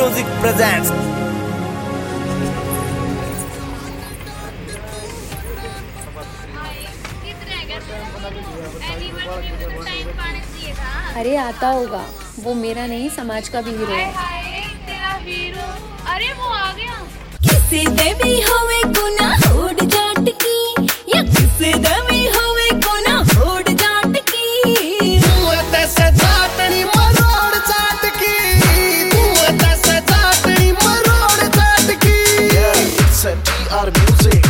Music presents. अरे आता होगा, वो मेरा नहीं समाज का भी हीरो है। तेरा हीरो, अरे वो आ गया। किसे देवी होवे गुना होड़ जाट की, या किसे देवी होवे गुना होड़ जाट की। तू तैसे जाटनी मरोड़ जाट की, तू तैसे जाटनी मरोड़ जाट की। It's a TR music।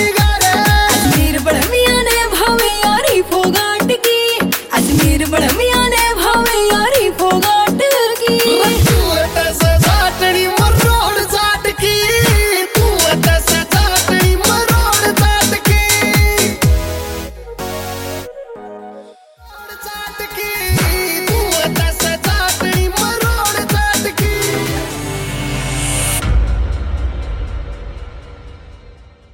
बड़ा